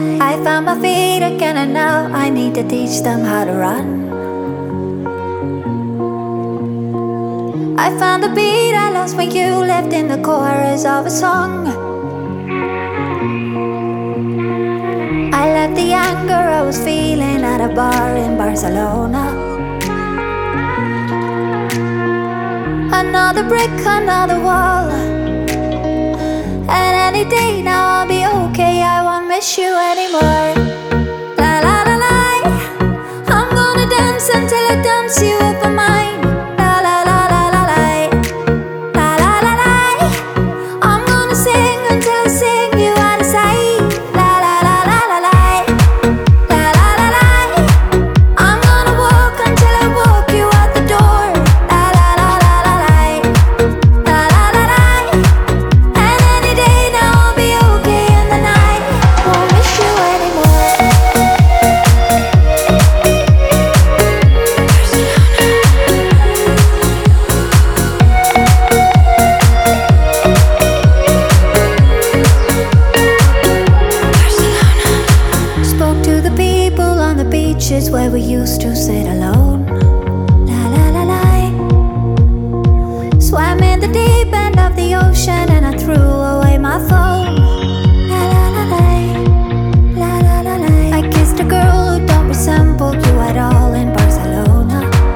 I found my feet again and now I need to teach them how to run. I found the beat I lost when you left in the chorus of a song. I left the anger I was feeling at a bar in Barcelona. Another brick, another wall, and any day now I'll be okay. I won't miss you anymore. La la la la, I'm gonna dance until I dance you off my mind. La la la la la la, la la la la, I'm gonna sing until I sing you out of sight. La la la la la la, la la la la, I'm gonna walk until I walk you out the door. La la la la la la, la la la la, and any day now I'll be okay in the night. Won't miss you anymore. Spoke to the people on the beaches where we used to sit alone. La la la la. Swam in the deep end of the ocean and I threw away my phone. La la la la. La la la la. I kissed a girl who don't resemble you at all in Barcelona.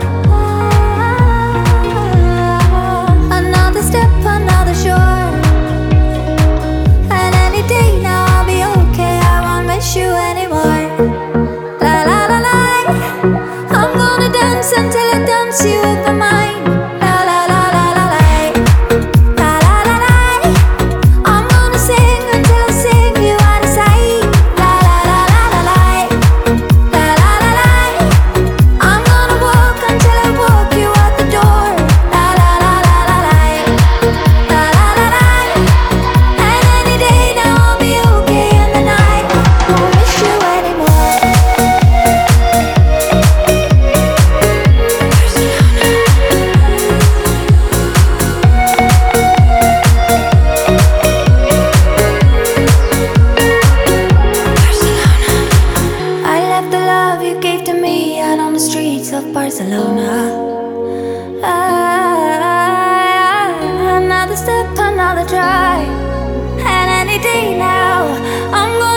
Another step, another shore, and any day now I'll be okay. I won't miss you anymore. La la la la, I'm gonna dance until I dance you off my mind. La la la la la la, la la la la, I'm gonna sing until I sing you out of sight. La la la la la la, la la la la, I'm gonna walk until I walk you out the door. La la la la la la, la la la la, and any day now I'll be okay in the night. Won't miss you anymore. I left the love you gave to me out on the streets of Barcelona. Another step, another try, and any day now I'm gonna